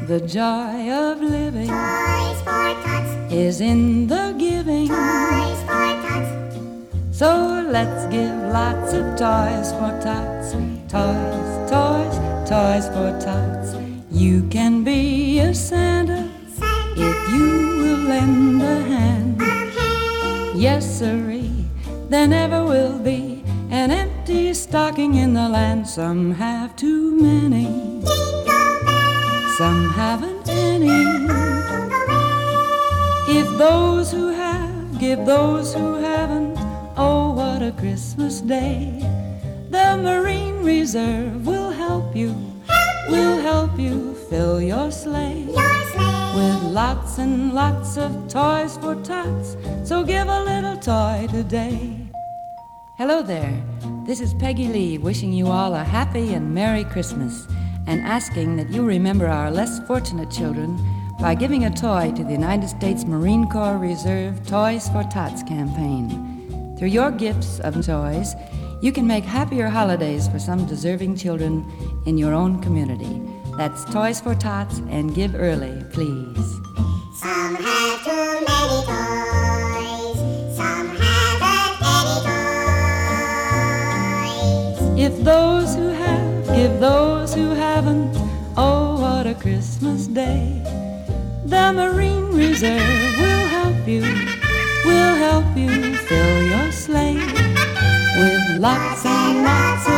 The joy of living Toys for tots. is in the giving. Toys for tots. So let's give lots of toys for tots. Toys, toys, toys for tots. You can be a Santa if you will lend a hand. Yes, sirree, there never will be an empty stocking in the land. Some have too many, some haven't any. If those who have give those who haven't, oh, what a Christmas day. The Marine Reserve will help you fill your sleigh with lots and lots of toys for tots. So give a little toy today. Hello there, this is Peggy Lee wishing you all a happy and Merry Christmas and asking that you remember our less fortunate children by giving a toy to the United States Marine Corps Reserve Toys for Tots campaign. Through your gifts of toys, you can make happier holidays for some deserving children in your own community. That's Toys for Tots, and give early, please. Some have too many toys. Some haven't any toys. If those who have give those who haven't, oh, what a Christmas day. The Marine Reserve will help you fill your sleigh with lots and lots of